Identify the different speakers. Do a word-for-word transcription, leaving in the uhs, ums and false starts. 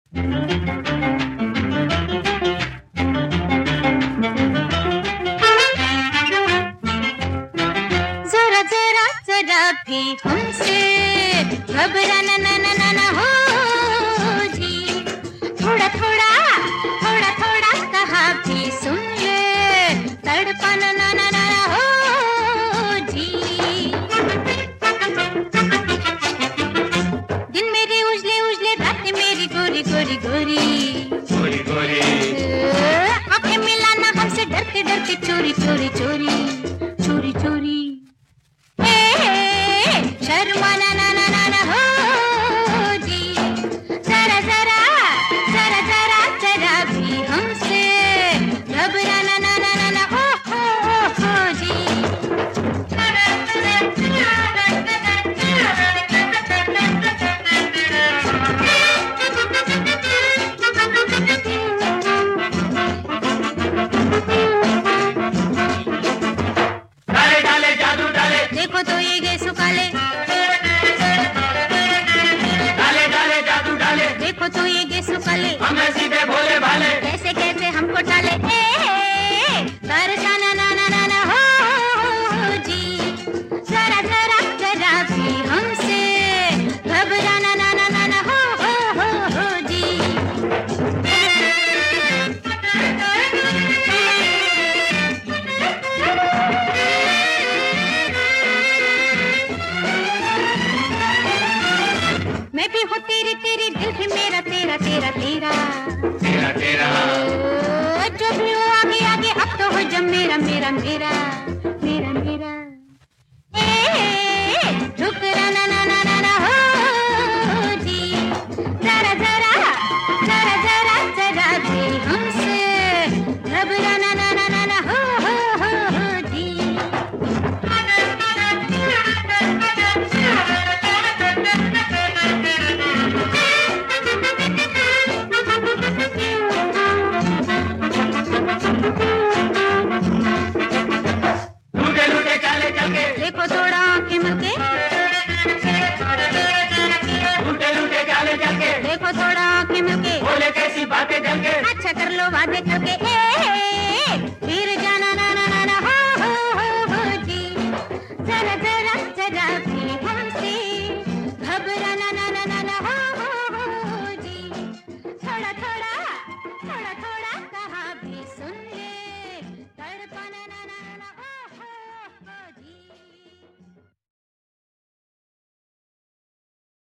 Speaker 1: जरा जरा जरा भी हमसे घबराना ना ना ना ना हो जी, थोड़ा थोड़ा थोड़ा थोड़ा कहा भी सुन ले, तड़पना ना ना ना ना हो जी। दिन मेरे उजले उजले, रातें मेरी गोरी गोरी गोरी
Speaker 2: गोरी गोरी,
Speaker 1: आंखें मिलाना हमसे डरते डरते, चोरी चोरी चोरी चोरी चोरी, ए शर्माना ना ना ना ना हो जी, जरा जरा जरा जरा जरा भी हमसे घबराना ना ना ना ना हो हो हो जी।
Speaker 2: डाले डाले जादू डाले,
Speaker 1: देखो तो ये गए सुकाले,
Speaker 2: डाले डाले जादू डाले,
Speaker 1: देखो तो ये गए सुकाले,
Speaker 2: हमें सीधे भोले भाले,
Speaker 1: कैसे कैसे हमको टाले, ए परेशाना ना ना ना ना हो जी, जरा जरा जरा भी हमसे घबराना ना ना ना ना हो हो हो हो जी। मैं भी हूँ तेरी तेरी, दिल भी मेरा तेरा तेरा तेरा,
Speaker 2: तेरा तेरा,
Speaker 1: ओ, जो भी हो आगे आगे, अब तो हो जब मेरा मेरा मेरा मेरा मेरा, ए ठुकराना ना ना ना ना हो जी, जरा जरा जरा जरा जरा भी हमसे घबराना ना ना ना ना हो हो हो हो जी।
Speaker 2: लूटे लूटे चाले चल के,
Speaker 1: देखो थोड़ा आंखें मलके,
Speaker 2: लूटे लूटे चाले चल के,
Speaker 1: देखो थोड़ा आंखें मलके,
Speaker 2: बोले कैसी बातें जल के,
Speaker 1: अच्छा कर लो वादे